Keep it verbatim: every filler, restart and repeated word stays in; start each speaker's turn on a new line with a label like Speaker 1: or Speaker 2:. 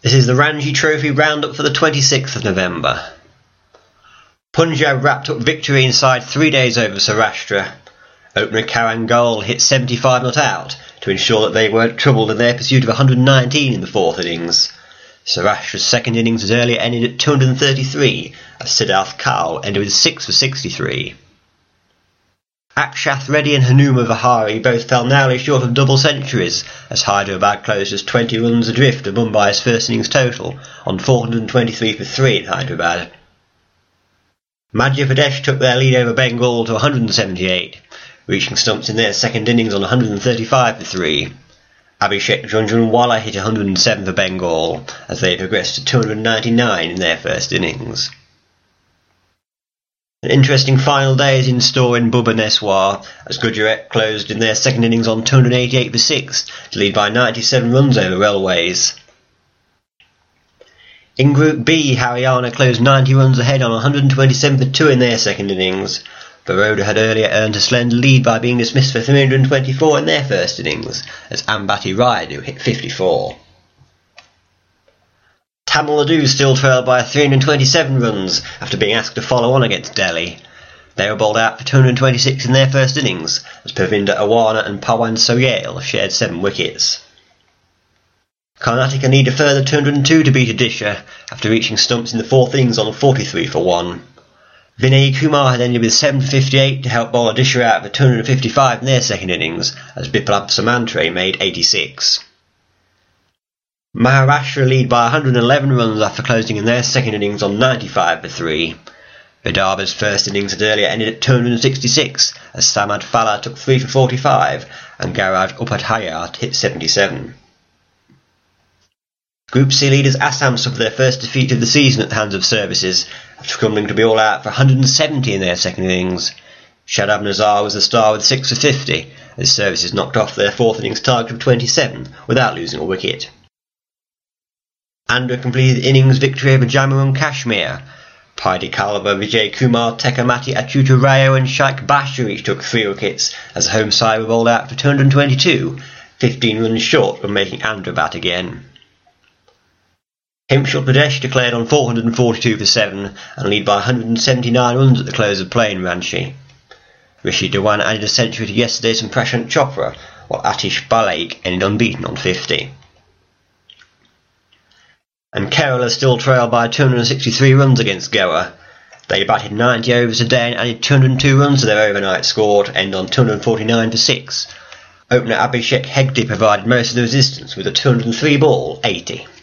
Speaker 1: This is the Ranji Trophy roundup for the twenty-sixth of November. Punjab wrapped up victory inside three days over Saurashtra. Opener Karan Gaul hit seventy-five not out to ensure that they weren't troubled in their pursuit of one hundred nineteen in the fourth innings. Saurashtra's second innings was earlier ended at two hundred thirty-three, as Siddharth Kaul ended with six for sixty-three. Akshath Reddy and Hanuma Vihari both fell narrowly short of double centuries, as Hyderabad closed just twenty runs adrift of Mumbai's first innings total on four hundred twenty-three for three in Hyderabad. Madhya Pradesh took their lead over Bengal to one hundred seventy-eight, reaching stumps in their second innings on one hundred thirty-five for three. Abhishek Jhunjhunwala hit one hundred seven for Bengal, as they progressed to two hundred ninety-nine in their first innings. An interesting final day is in store in Bhubaneswar, as Gujarat closed in their second innings on two hundred eighty-eight for six to lead by ninety-seven runs over Railways. In Group B, Haryana closed ninety runs ahead on one hundred twenty-seven for two in their second innings. Baroda had earlier earned a slender lead by being dismissed for three hundred twenty-four in their first innings, as Ambati Rayudu hit fifty-four. Tamil Nadu still trailed by three hundred twenty-seven runs after being asked to follow on against Delhi. They were bowled out for two hundred twenty-six in their first innings, as Pravinda Awana and Pawan Soyal shared seven wickets. Karnataka need a further two hundred two to beat Odisha after reaching stumps in the fourth innings on forty-three for one. Vinay Kumar had ended with seven for fifty-eight to help bowl Odisha out for two hundred fifty-five in their second innings, as Biplab Samantri made eighty-six. Maharashtra lead by one hundred eleven runs after closing in their second innings on ninety-five for three. Vidarbha's first innings had earlier ended at two hundred sixty-six, as Samad Fala took three for forty-five and Garaj Upadhyaya hit seventy-seven. Group C leaders Assam suffered their first defeat of the season at the hands of Services, after crumbling to be all out for one hundred seventy in their second innings. Shadab Nazar was the star with six for fifty, as Services knocked off their fourth innings target of twenty-seven without losing a wicket. Andhra completed innings victory over Jammu and Kashmir. Paidi Kalva, Vijay Kumar, Tekamati Achuta Rayo and Shaikh Bashir each took three wickets, as the home side were bowled out for two hundred twenty-two, fifteen runs short from making Andhra bat again. Himachal Pradesh declared on four hundred forty-two for seven and lead by one hundred seventy-nine runs at the close of play in Ranchi. Rishi Dhawan added a century to yesterday's from Prashant Chopra, while Atish Balaik ended unbeaten on fifty. And Kerala still trailed by two hundred sixty-three runs against Goa. They batted ninety overs a day and added two hundred two runs to their overnight score to end on two hundred forty-nine for six. Opener Abhishek Hegde provided most of the resistance with a two hundred three ball eighty.